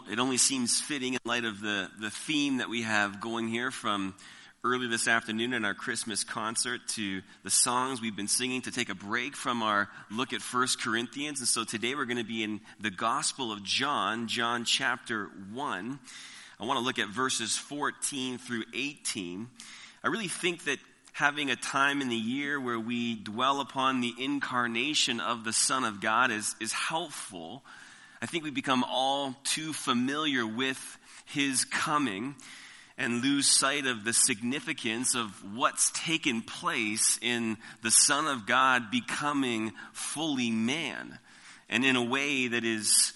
it only seems fitting in light of the theme that we have going here from early this afternoon in our Christmas concert to the songs we've been singing to take a break from our look at 1 Corinthians. And so today we're going to be in the Gospel of John, John chapter 1. I want to look at verses 14 through 18. I really think that having a time in the year where we dwell upon the incarnation of the Son of God is helpful. I think we become all too familiar with his coming and lose sight of the significance of what's taken place in the Son of God becoming fully man, and in a way that is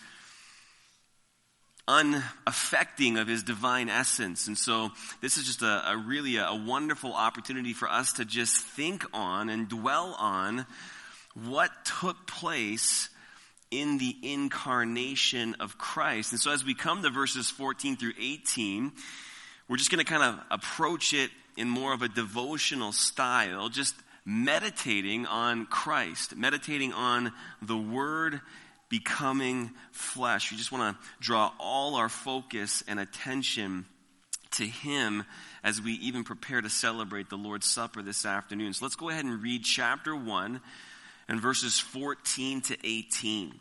unaffecting of his divine essence. And so this is just a really wonderful opportunity for us to just think on and dwell on what took place in the incarnation of Christ. And so as we come to verses 14 through 18, we're just going to kind of approach it in more of a devotional style, just meditating on Christ, meditating on the Word becoming flesh. We just want to draw all our focus and attention to him as we even prepare to celebrate the Lord's Supper this afternoon. So let's go ahead and read chapter 1 and verses 14 to 18.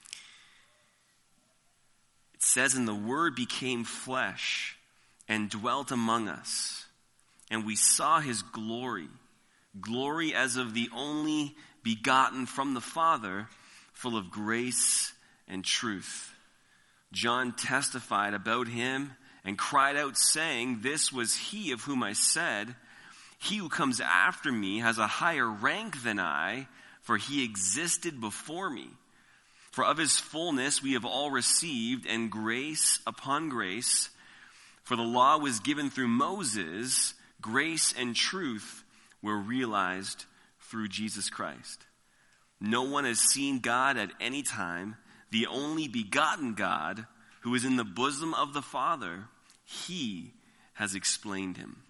It says, "And the Word became flesh and dwelt among us, and we saw his glory, glory as of the only begotten from the Father, full of grace and truth. John testified about him and cried out, saying, 'This was he of whom I said, he who comes after me has a higher rank than I, for he existed before me. For of his fullness we have all received, and grace upon grace. For the law was given through Moses, grace and truth were realized through Jesus Christ. No one has seen God at any time. The only begotten God, who is in the bosom of the Father, he has explained him.'"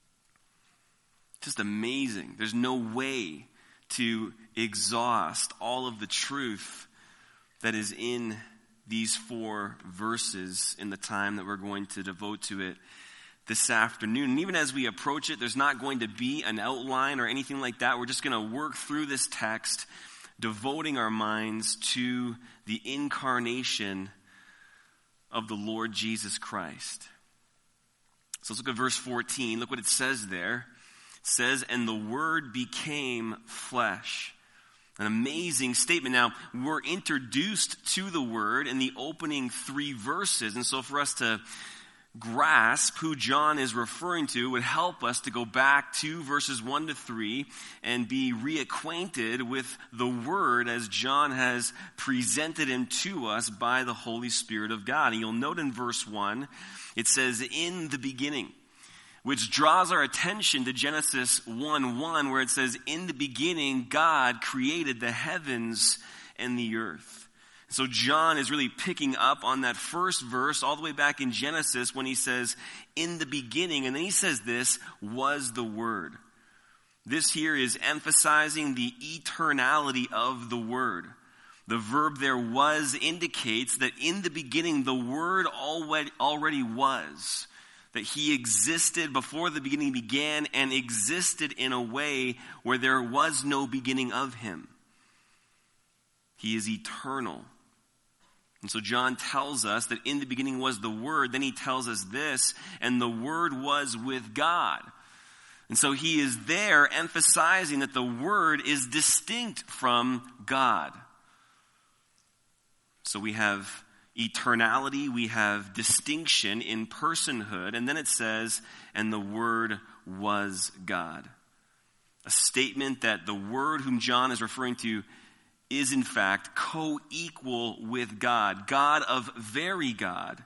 Just amazing. There's no way to exhaust all of the truth that is in these 4 verses in the time that we're going to devote to it this afternoon. And even as we approach it, there's not going to be an outline or anything like that. We're just going to work through this text, devoting our minds to the incarnation of the Lord Jesus Christ. So let's look at verse 14. Look what it says there. It says, "And the Word became flesh." An amazing statement. Now, we're introduced to the Word in the opening 3 verses. And so for us to grasp who John is referring to would help us to go back to verses 1 to 3 and be reacquainted with the Word as John has presented him to us by the Holy Spirit of God. And you'll note in verse 1, it says, "In the beginning," which draws our attention to Genesis 1:1, where it says, "In the beginning, God created the heavens and the earth." So John is really picking up on that first verse all the way back in Genesis when he says, "In the beginning," and then he says this, "was the Word." This here is emphasizing the eternality of the Word. The verb there, "was," indicates that in the beginning the Word already was. That he existed before the beginning began and existed in a way where there was no beginning of him. He is eternal. And so John tells us that in the beginning was the Word. Then he tells us this, "And the Word was with God." And so he is there emphasizing that the Word is distinct from God. So we have eternality, we have distinction in personhood, and then it says, "And the Word was God." A statement that the Word whom John is referring to is in fact co-equal with God, God of very God.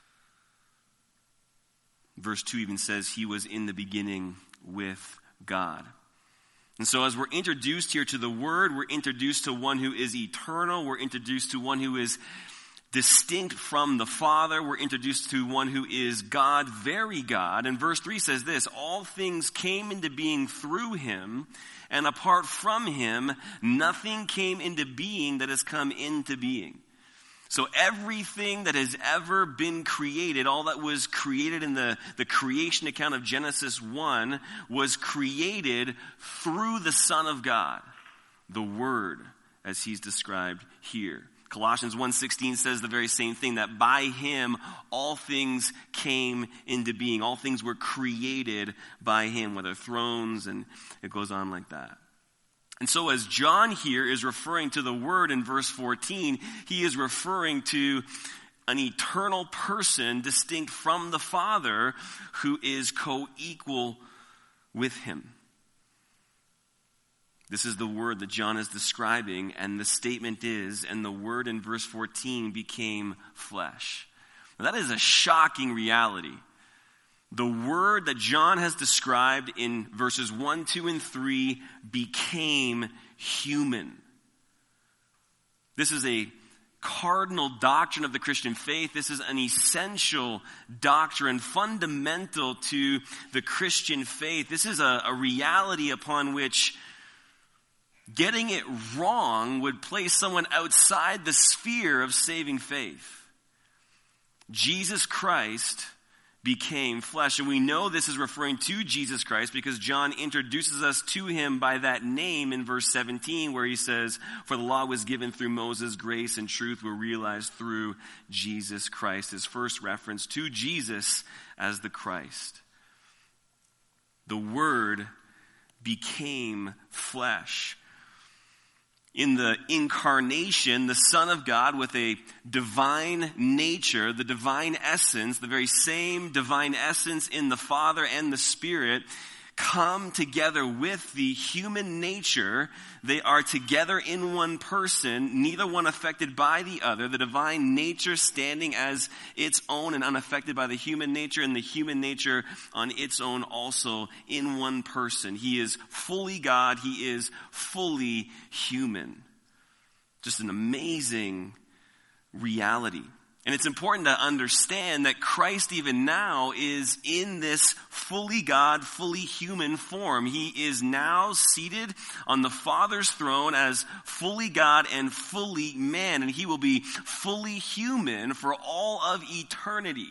Verse 2 even says he was in the beginning with God. And so as we're introduced here to the Word, we're introduced to one who is eternal, we're introduced to one who is distinct from the Father. We're introduced to one who is God, very God. And verse 3 says this, "All things came into being through him, and apart from him, nothing came into being that has come into being." So everything that has ever been created, all that was created in the creation account of Genesis 1, was created through the Son of God, the Word, as he's described here. Colossians 1:16 says the very same thing, that by him all things came into being. All things were created by him, whether thrones, and it goes on like that. And so as John here is referring to the Word in verse 14, he is referring to an eternal person distinct from the Father who is co-equal with him. This is the Word that John is describing, and the statement is, and the Word in verse 14 became flesh. Now, that is a shocking reality. The Word that John has described in verses 1, 2, and 3 became human. This is a cardinal doctrine of the Christian faith. This is an essential doctrine, fundamental to the Christian faith. This is a reality upon which getting it wrong would place someone outside the sphere of saving faith. Jesus Christ became flesh. And we know this is referring to Jesus Christ because John introduces us to him by that name in verse 17, where he says, "For the law was given through Moses, grace and truth were realized through Jesus Christ." His first reference to Jesus as the Christ. The Word became flesh. In the incarnation, the Son of God with a divine nature, the divine essence, the very same divine essence in the Father and the Spirit, come together with the human nature. They are together in one person, neither one affected by the other. The divine nature standing as its own and unaffected by the human nature, and the human nature on its own also in one person. He is fully God. He is fully human. Just an amazing reality. And it's important to understand that Christ even now is in this fully God, fully human form. He is now seated on the Father's throne as fully God and fully man. And he will be fully human for all of eternity.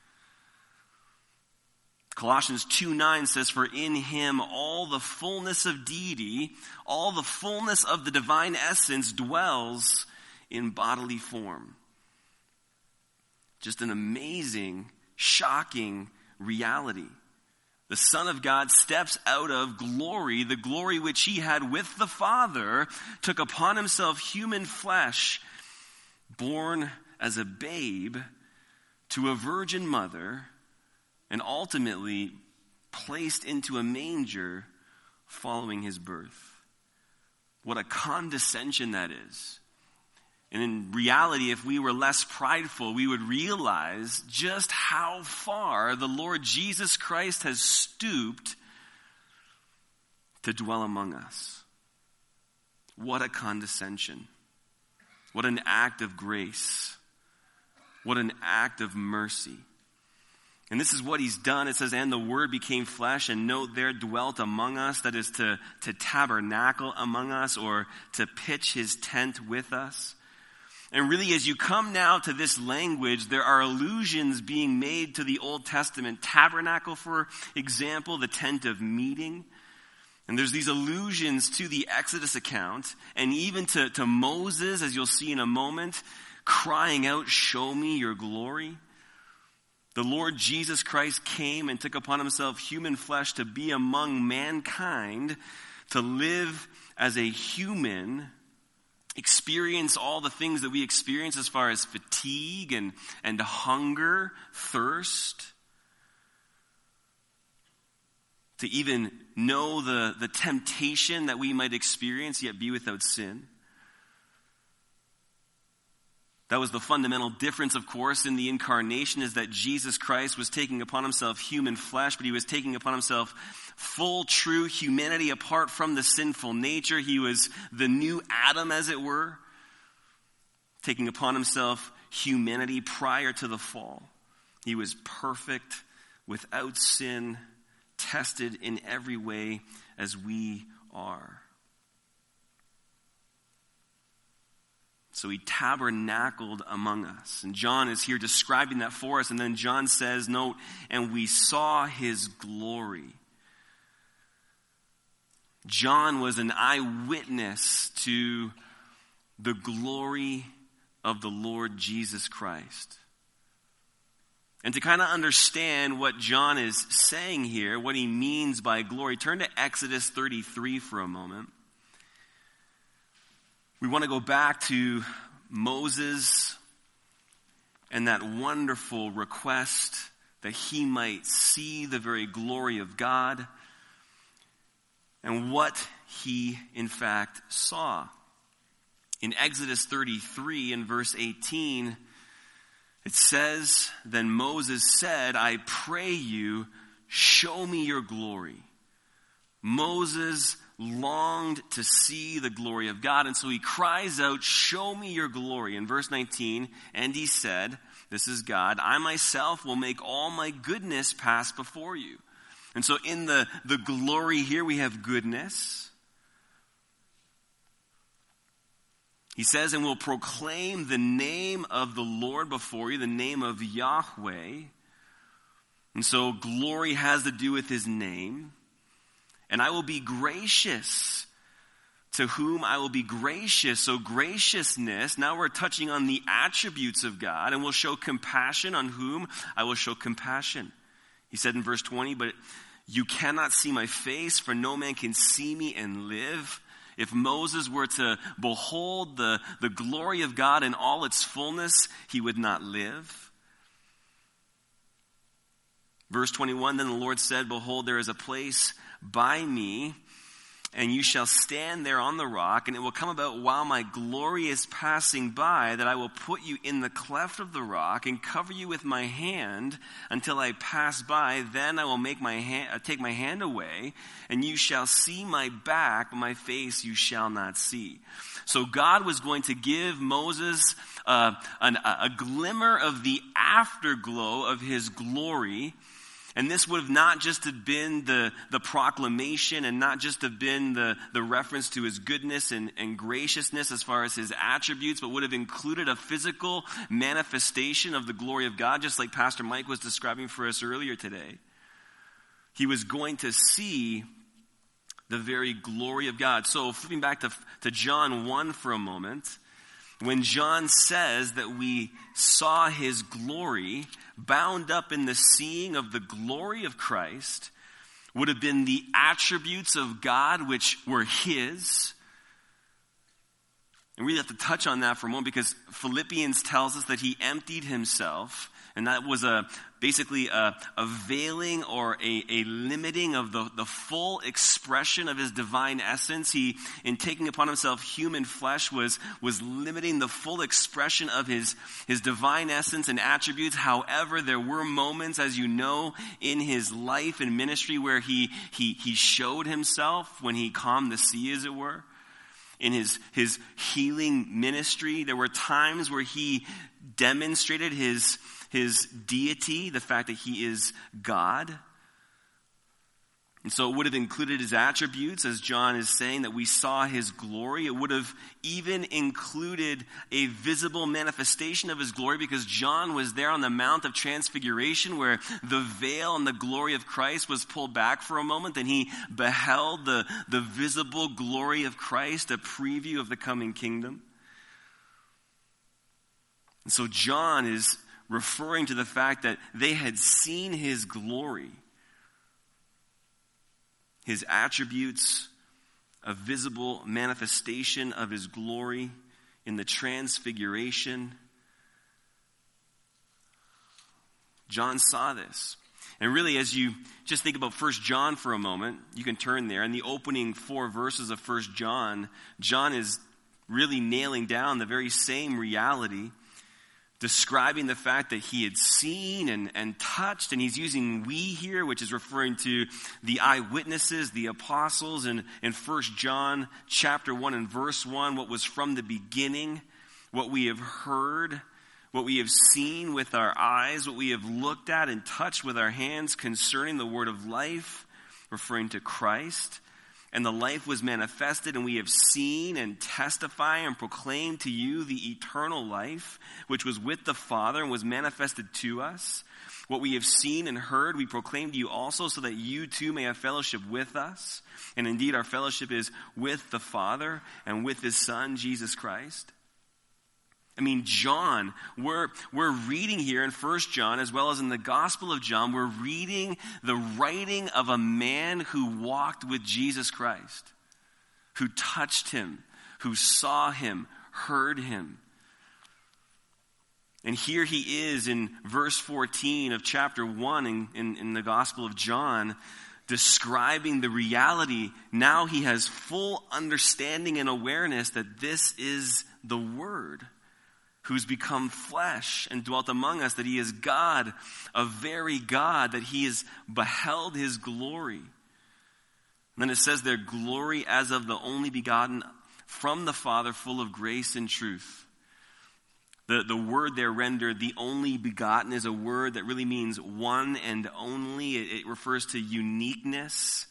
Colossians 2:9 says, "For in him all the fullness of deity, all the fullness of the divine essence dwells in bodily form." Just an amazing, shocking reality. The Son of God steps out of glory, the glory which he had with the Father, took upon himself human flesh, born as a babe to a virgin mother, and ultimately placed into a manger following his birth. What a condescension that is. And in reality, if we were less prideful, we would realize just how far the Lord Jesus Christ has stooped to dwell among us. What a condescension. What an act of grace. What an act of mercy. And this is what he's done. It says, "And the Word became flesh," and note there, dwelt among us. That is to tabernacle among us, or to pitch his tent with us. And really, as you come now to this language, there are allusions being made to the Old Testament tabernacle, for example, the tent of meeting. And there's these allusions to the Exodus account, and even to Moses, as you'll see in a moment, crying out, "Show me your glory." The Lord Jesus Christ came and took upon himself human flesh to be among mankind, to live as a human, experience all the things that we experience as far as fatigue and hunger, thirst, to even know the temptation that we might experience yet be without sin. That was the fundamental difference, of course, in the incarnation, is that Jesus Christ was taking upon himself human flesh, but he was taking upon himself full, true humanity apart from the sinful nature. He was the new Adam, as it were, taking upon himself humanity prior to the fall. He was perfect, without sin, tested in every way as we are. So he tabernacled among us. And John is here describing that for us. And then John says, note, and we saw his glory. John was an eyewitness to the glory of the Lord Jesus Christ. And to kind of understand what John is saying here, what he means by glory, turn to Exodus 33 for a moment. We want to go back to Moses and that wonderful request that he might see the very glory of God and what he in fact saw. In Exodus 33 in verse 18, it says, then Moses said, I pray you, show me your glory. Moses longed to see the glory of God, and so he cries out, show me your glory. In verse 19, and he said, this is God, I myself will make all my goodness pass before you. And so in the glory here we have goodness. He says, and will proclaim the name of the Lord before you, the name of Yahweh. And so glory has to do with his name. And I will be gracious to whom I will be gracious. So graciousness, now we're touching on the attributes of God, and will show compassion on whom I will show compassion. He said in verse 20, but you cannot see my face, for no man can see me and live. If Moses were to behold the glory of God in all its fullness, he would not live. Verse 21, then the Lord said, behold, there is a place by me, and you shall stand there on the rock, and it will come about while my glory is passing by that I will put you in the cleft of the rock and cover you with my hand until I pass by. Then I will make take my hand away, and you shall see my back, but my face you shall not see. So God was going to give Moses a glimmer of the afterglow of his glory. And this would have not just have been the proclamation and not just have been the reference to his goodness and graciousness as far as his attributes, but would have included a physical manifestation of the glory of God, just like Pastor Mike was describing for us earlier today. He was going to see the very glory of God. So flipping back to John 1 for a moment, when John says that we saw his glory, bound up in the seeing of the glory of Christ would have been the attributes of God which were his. And we have to touch on that for a moment because Philippians tells us that he emptied himself, and that was basically a veiling or a limiting of the full expression of his divine essence. He, in taking upon himself human flesh, was limiting the full expression of his divine essence and attributes. However, there were moments, as you know, in his life and ministry where he showed himself when he calmed the sea, as it were. In his healing ministry, there were times where he demonstrated his deity, the fact that he is God. And so it would have included his attributes, as John is saying, that we saw his glory. It would have even included a visible manifestation of his glory, because John was there on the Mount of Transfiguration where the veil and the glory of Christ was pulled back for a moment, and he beheld the visible glory of Christ, a preview of the coming kingdom. And so John is referring to the fact that they had seen his glory, his attributes, a visible manifestation of his glory in the transfiguration. John saw this. And really, as you just think about 1 John for a moment, you can turn there. In the opening 4 verses of 1 John, John is really nailing down the very same reality, describing the fact that he had seen and touched, and he's using we here, which is referring to the eyewitnesses, the apostles, and in 1 John chapter 1 and verse 1, what was from the beginning, what we have heard, what we have seen with our eyes, what we have looked at and touched with our hands concerning the word of life, referring to Christ. and the life was manifested, and we have seen and testify and proclaim to you the eternal life, which was with the Father and was manifested to us. What we have seen and heard, we proclaim to you also, so that you too may have fellowship with us. And indeed, our fellowship is with the Father and with his Son, Jesus Christ. I mean, John, we're reading here in 1 John, as well as in the Gospel of John, we're reading the writing of a man who walked with Jesus Christ, who touched him, who saw him, heard him. And here he is in verse 14 of chapter 1 in the Gospel of John, describing the reality. Now he has full understanding and awareness that this is the Word, who's become flesh and dwelt among us, that he is God, a very God, that he has beheld his glory. And then it says their glory as of the only begotten from the Father, full of grace and truth. The word there rendered, the only begotten, is a word that really means one and only. It refers to uniqueness.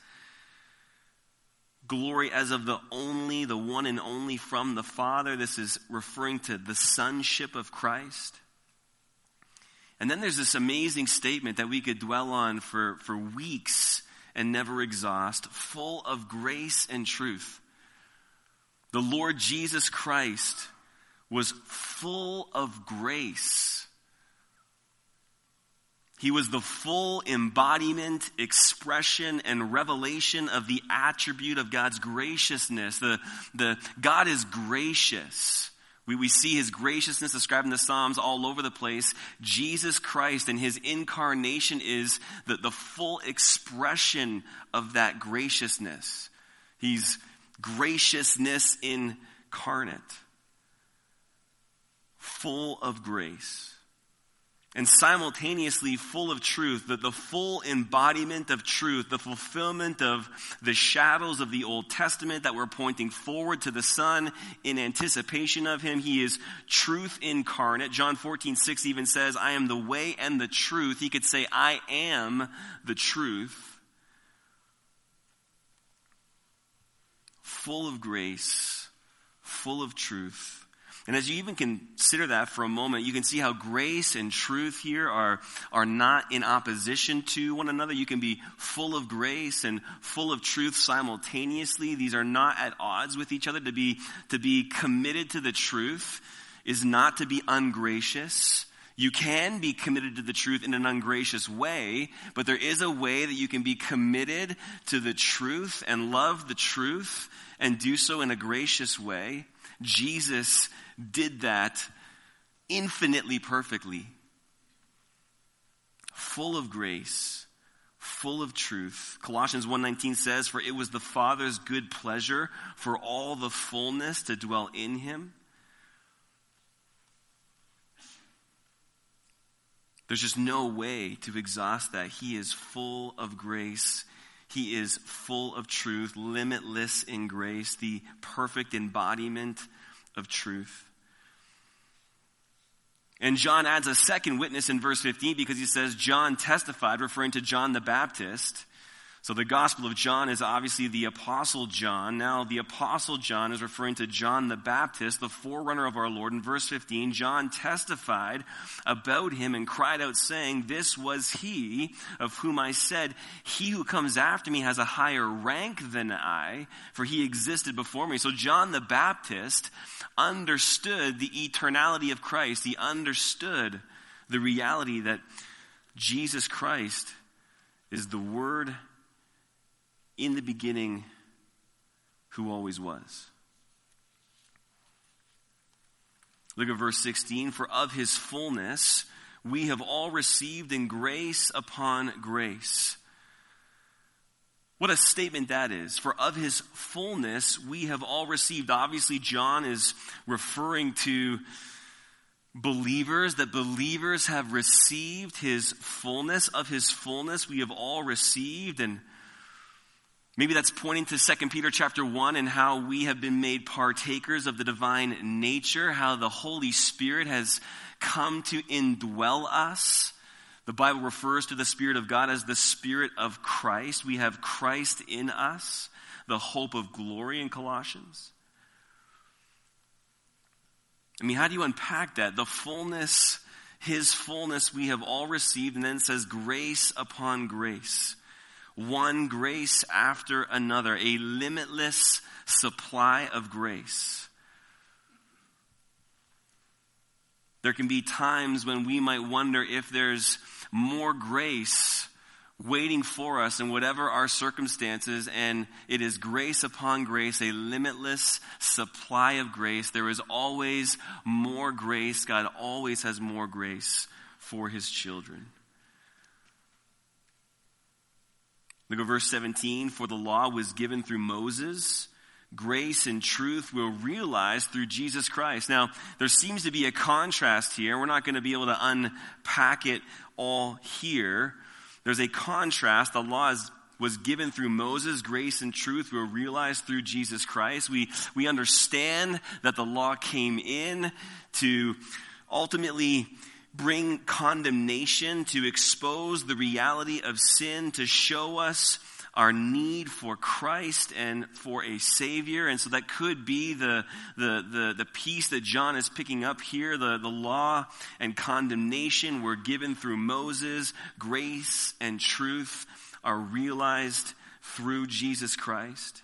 Glory as of the one and only from the Father. This is referring to the sonship of Christ. And then there's this amazing statement that we could dwell on for weeks and never exhaust, full of grace and truth. The Lord Jesus Christ was full of grace. He was the full embodiment, expression, and revelation of the attribute of God's graciousness. The God is gracious. We see his graciousness described in the Psalms all over the place. Jesus Christ and his incarnation is the full expression of that graciousness. He's graciousness incarnate, full of grace. And simultaneously full of truth, the full embodiment of truth, the fulfillment of the shadows of the Old Testament that were pointing forward to the Son in anticipation of him. He is truth incarnate. John 14:6 even says, I am the way and the truth. He could say, I am the truth. Full of grace, full of truth. And as you even consider that for a moment, you can see how grace and truth here are not in opposition to one another. You can be full of grace and full of truth simultaneously. These are not at odds with each other. To be committed to the truth is not to be ungracious. You can be committed to the truth in an ungracious way, but there is a way that you can be committed to the truth and love the truth and do so in a gracious way. Jesus did that infinitely perfectly. Full of grace, full of truth. Colossians 1:19 says, for it was the Father's good pleasure for all the fullness to dwell in him. There's just no way to exhaust that. He is full of grace. He is full of truth, limitless in grace, the perfect embodiment of truth. And John adds a second witness in verse 15 because he says John testified, referring to John the Baptist. So the Gospel of John is obviously the Apostle John. Now the Apostle John is referring to John the Baptist, the forerunner of our Lord. In verse 15, John testified about him and cried out saying, this was he of whom I said, he who comes after me has a higher rank than I, for he existed before me. So John the Baptist understood the eternality of Christ. He understood the reality that Jesus Christ is the Word in the beginning, who always was. Look at verse 16. For of his fullness we have all received in grace upon grace. What a statement that is. For of his fullness we have all received. Obviously, John is referring to believers, that believers have received his fullness. Of his fullness we have all received. And maybe that's pointing to 2 Peter chapter 1 and how we have been made partakers of the divine nature, how the Holy Spirit has come to indwell us. The Bible refers to the Spirit of God as the Spirit of Christ. We have Christ in us, the hope of glory in Colossians. I mean, how do you unpack that? The fullness, his fullness we have all received, and then it says grace upon grace. One grace after another, a limitless supply of grace. There can be times when we might wonder if there's more grace waiting for us in whatever our circumstances, and it is grace upon grace, a limitless supply of grace. There is always more grace. God always has more grace for his children. Look at verse 17. For the law was given through Moses. Grace and truth will realize through Jesus Christ. Now, there seems to be a contrast here. We're not going to be able to unpack it all here. There's a contrast. The law was given through Moses. Grace and truth were realized through Jesus Christ. We understand that the law came in to ultimately bring condemnation, to expose the reality of sin, to show us our need for Christ and for a Savior. And so that could be the piece that John is picking up here. The law and condemnation were given through Moses. Grace and truth are realized through Jesus Christ.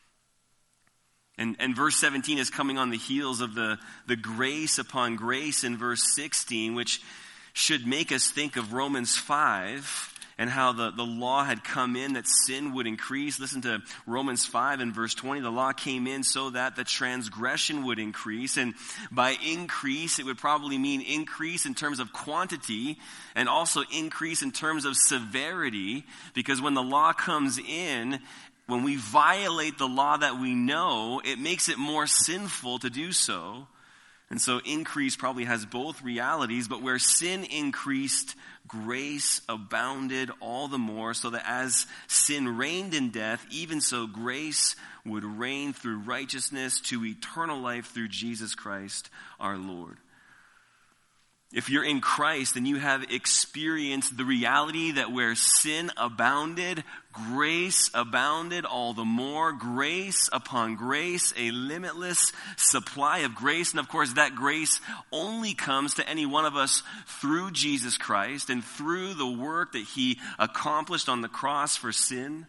And verse 17 is coming on the heels of the grace upon grace in verse 16, which should make us think of Romans 5 and how the law had come in that sin would increase. Listen to Romans 5 and verse 20. The law came in so that the transgression would increase. And by increase, it would probably mean increase in terms of quantity and also increase in terms of severity. Because when the law comes in, when we violate the law that we know, it makes it more sinful to do so. And so increase probably has both realities, but where sin increased, grace abounded all the more, so that as sin reigned in death, even so grace would reign through righteousness to eternal life through Jesus Christ our Lord. If you're in Christ, then you have experienced the reality that where sin abounded, grace abounded all the more. Grace upon grace, a limitless supply of grace. And of course, that grace only comes to any one of us through Jesus Christ and through the work that he accomplished on the cross for sin.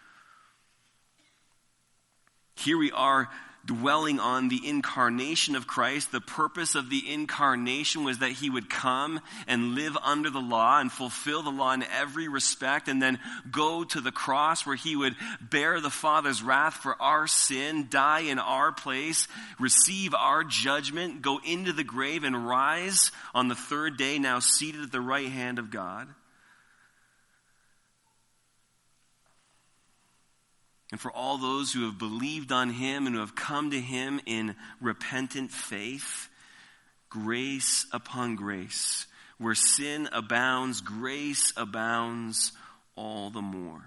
Here we are dwelling on the incarnation of Christ. The purpose of the incarnation was that he would come and live under the law and fulfill the law in every respect, and then go to the cross where he would bear the Father's wrath for our sin, die in our place, receive our judgment, go into the grave, and rise on the third day, now seated at the right hand of God. And for all those who have believed on him and who have come to him in repentant faith, grace upon grace. Where sin abounds, grace abounds all the more.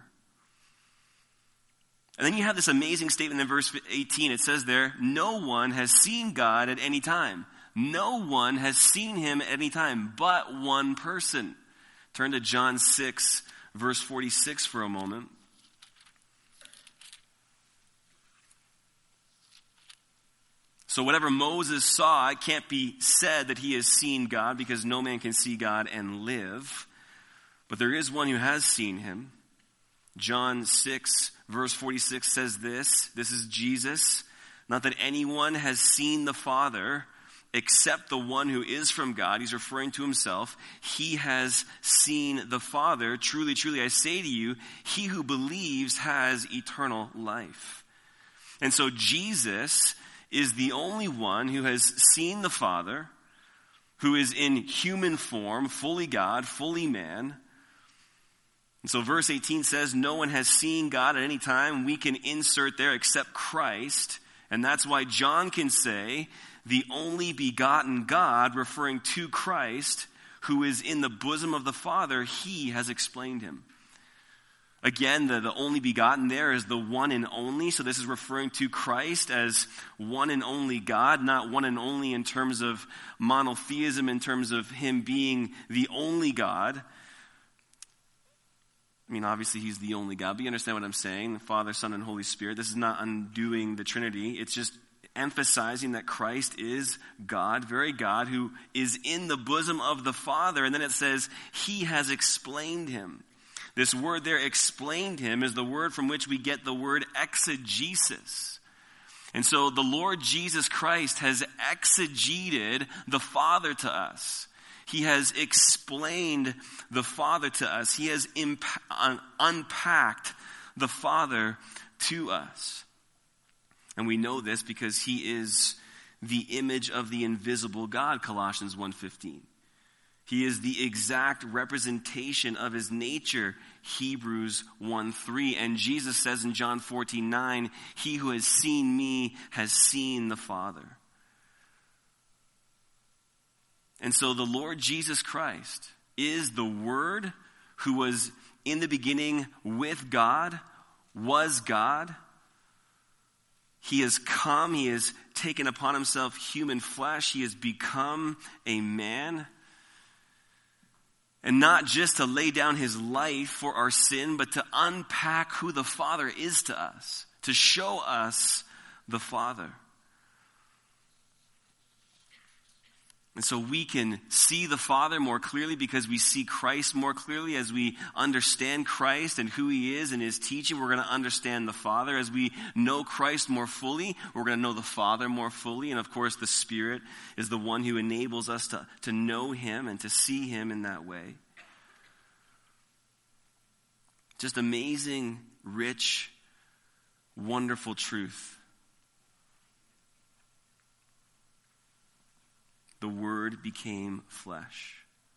And then you have this amazing statement in verse 18. It says there, no one has seen God at any time. No one has seen him at any time but one person. Turn to John 6, verse 46 for a moment. So whatever Moses saw, it can't be said that he has seen God, because no man can see God and live. But there is one who has seen him. John 6, verse 46 says this. This is Jesus. Not that anyone has seen the Father except the one who is from God. He's referring to himself. He has seen the Father. Truly, truly, I say to you, he who believes has eternal life. And so Jesus is the only one who has seen the Father, who is in human form, fully God, fully man. And so verse 18 says, no one has seen God at any time. We can insert there except Christ. And that's why John can say, the only begotten God, referring to Christ, who is in the bosom of the Father, he has explained him. Again, the only begotten there is the one and only. So this is referring to Christ as one and only God, not one and only in terms of monotheism, in terms of him being the only God. I mean, obviously he's the only God, but you understand what I'm saying. The Father, Son, and Holy Spirit. This is not undoing the Trinity. It's just emphasizing that Christ is God, very God, who is in the bosom of the Father. And then it says, he has explained him. This word there, explained him, is the word from which we get the word exegesis. And so the Lord Jesus Christ has exegeted the Father to us. He has explained the Father to us. He has unpacked the Father to us. And we know this because he is the image of the invisible God, Colossians 1:15. He is the exact representation of his nature, Hebrews 1:3. And Jesus says in John 14:9, he who has seen me has seen the Father. And so the Lord Jesus Christ is the Word who was in the beginning with God, was God. He has come, he has taken upon himself human flesh, he has become a man. And not just to lay down his life for our sin, but to unpack who the Father is to us, to show us the Father. And so we can see the Father more clearly because we see Christ more clearly. As we understand Christ and who he is and his teaching, we're going to understand the Father. As we know Christ more fully, we're going to know the Father more fully. And of course, the Spirit is the one who enables us to know him and to see him in that way. Just amazing, rich, wonderful truth. The Word became flesh.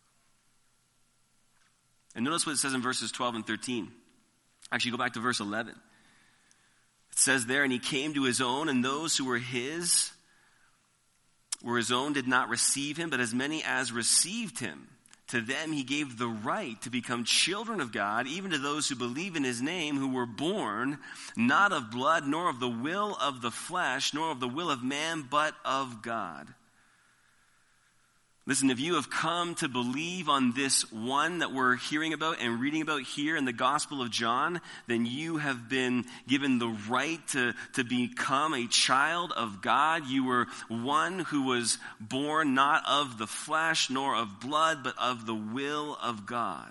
And notice what it says in verses 12 and 13. Actually, go back to verse 11. It says there, and he came to his own, and those who were his own did not receive him, but as many as received him, to them he gave the right to become children of God, even to those who believe in his name, who were born not of blood, nor of the will of the flesh, nor of the will of man, but of God. Listen, if you have come to believe on this one that we're hearing about and reading about here in the Gospel of John, then you have been given the right to become a child of God. You were one who was born not of the flesh nor of blood, but of the will of God.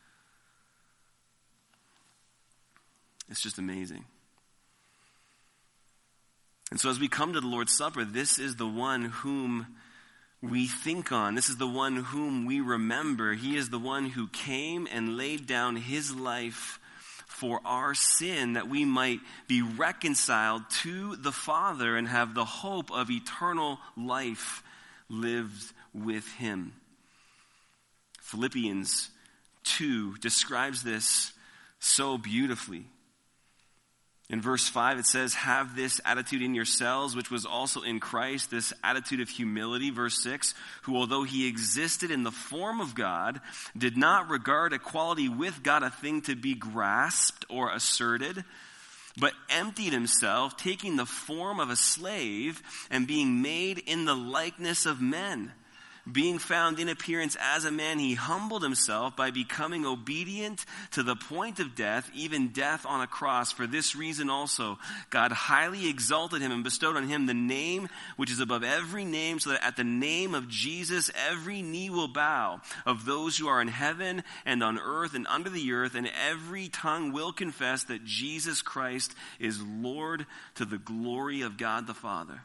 It's just amazing. And so as we come to the Lord's Supper, this is the one whom we think on. This is the one whom we remember. He is the one who came and laid down his life for our sin, that we might be reconciled to the Father and have the hope of eternal life lived with him. Philippians 2 describes this so beautifully. In verse 5, it says, have this attitude in yourselves, which was also in Christ, this attitude of humility. Verse 6, who although he existed in the form of God, did not regard equality with God a thing to be grasped or asserted, but emptied himself, taking the form of a slave and being made in the likeness of men. Being found in appearance as a man, he humbled himself by becoming obedient to the point of death, even death on a cross. For this reason also, God highly exalted him and bestowed on him the name which is above every name, so that at the name of Jesus every knee will bow, of those who are in heaven and on earth and under the earth, and every tongue will confess that Jesus Christ is Lord, to the glory of God the Father.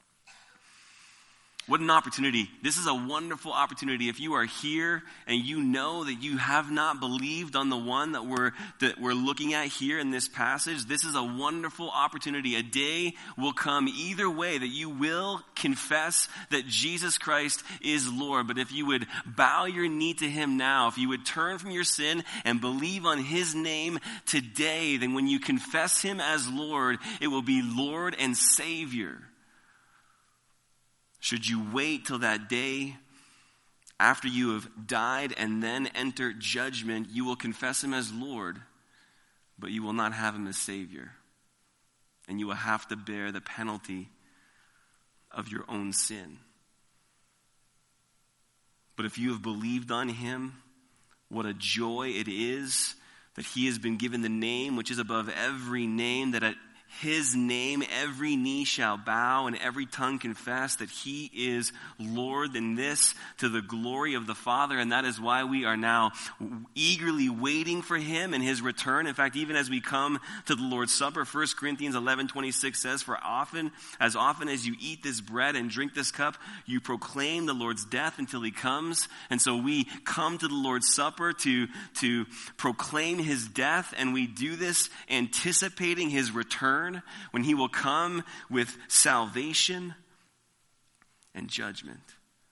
What an opportunity. This is a wonderful opportunity. If you are here and you know that you have not believed on the one that we're looking at here in this passage, this is a wonderful opportunity. A day will come either way that you will confess that Jesus Christ is Lord. But if you would bow your knee to him now, if you would turn from your sin and believe on his name today, then when you confess him as Lord, it will be Lord and Savior. Should you wait till that day after you have died and then enter judgment, you will confess him as Lord, but you will not have him as Savior. And you will have to bear the penalty of your own sin. But if you have believed on him, what a joy it is that he has been given the name which is above every name, that at his name every knee shall bow and every tongue confess that he is Lord, and this to the glory of the Father. And that is why we are now eagerly waiting for him and his return. In fact, even as we come to the Lord's Supper, 1 Corinthians 11:26 says, "For as often as you eat this bread and drink this cup, you proclaim the Lord's death until he comes." And so we come to the Lord's Supper to proclaim his death, and we do this anticipating his return, when he will come with salvation and judgment.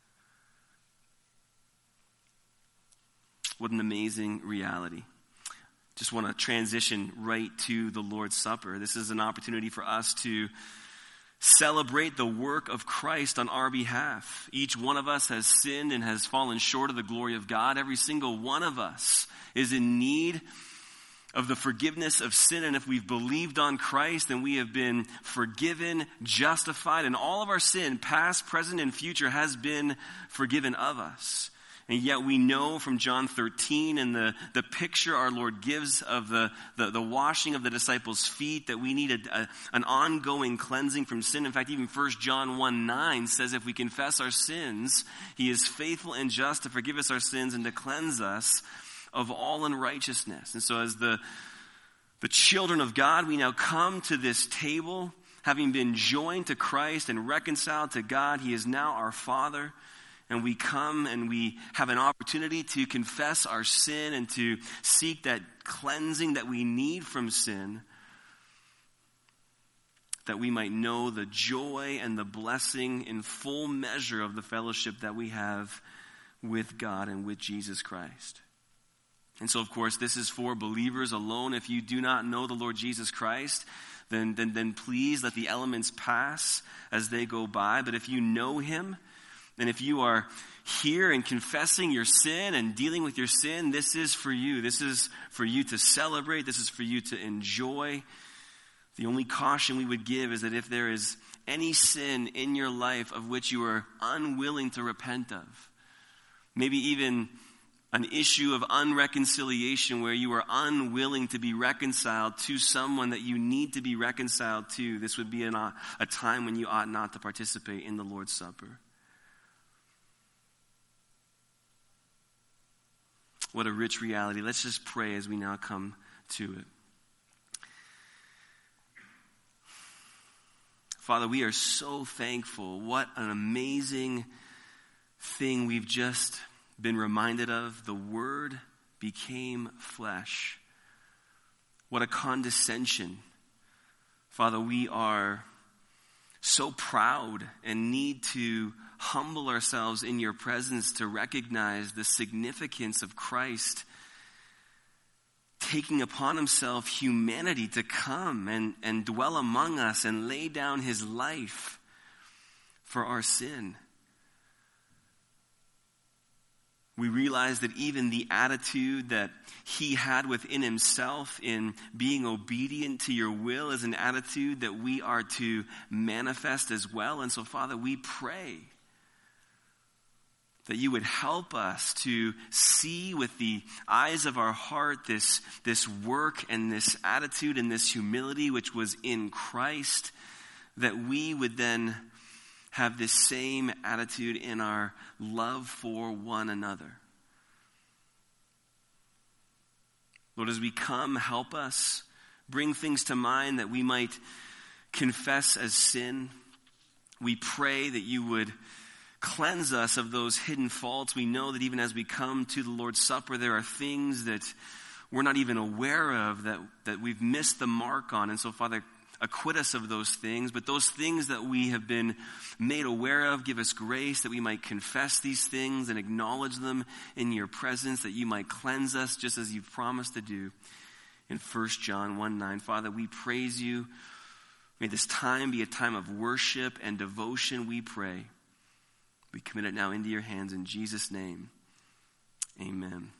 What an amazing reality. Just want to transition right to the Lord's Supper. This is an opportunity for us to celebrate the work of Christ on our behalf. Each one of us has sinned and has fallen short of the glory of God. Every single one of us is in need of the forgiveness of sin. And if we've believed on Christ, then we have been forgiven, justified, and all of our sin, past, present, and future, has been forgiven of us. And yet we know from John 13 and the picture our Lord gives of the washing of the disciples' feet, that we need an ongoing cleansing from sin. In fact, even 1 John 1:9 says if we confess our sins, he is faithful and just to forgive us our sins and to cleanse us of all unrighteousness. And so as the children of God, we now come to this table, having been joined to Christ and reconciled to God. He is now our Father. And we come and we have an opportunity to confess our sin and to seek that cleansing that we need from sin, that we might know the joy and the blessing in full measure of the fellowship that we have with God and with Jesus Christ. And so, of course, this is for believers alone. If you do not know the Lord Jesus Christ, then please let the elements pass as they go by. But if you know him, and if you are here and confessing your sin and dealing with your sin, this is for you. This is for you to celebrate. This is for you to enjoy. The only caution we would give is that if there is any sin in your life of which you are unwilling to repent of, maybe even an issue of unreconciliation where you are unwilling to be reconciled to someone that you need to be reconciled to, this would be a time when you ought not to participate in the Lord's Supper. What a rich reality. Let's just pray as we now come to it. Father, we are so thankful. What an amazing thing we've just been reminded of. The Word became flesh. What a condescension. Father, we are so proud and need to humble ourselves in your presence to recognize the significance of Christ taking upon himself humanity to come and dwell among us and lay down his life for our sin. We realize that even the attitude that he had within himself in being obedient to your will is an attitude that we are to manifest as well. And so, Father, we pray that you would help us to see with the eyes of our heart this work and this attitude and this humility which was in Christ, that we would then have this same attitude in our love for one another. Lord, as we come, help us. Bring things to mind that we might confess as sin. We pray that you would cleanse us of those hidden faults. We know that even as we come to the Lord's Supper, there are things that we're not even aware of, that we've missed the mark on. And so, Father, acquit us of those things. But those things that we have been made aware of, give us grace that we might confess these things and acknowledge them in your presence, that you might cleanse us just as you've promised to do in 1 John 1:9. Father, we praise you. May this time be a time of worship and devotion, we pray. We commit it now into your hands in Jesus' name. Amen.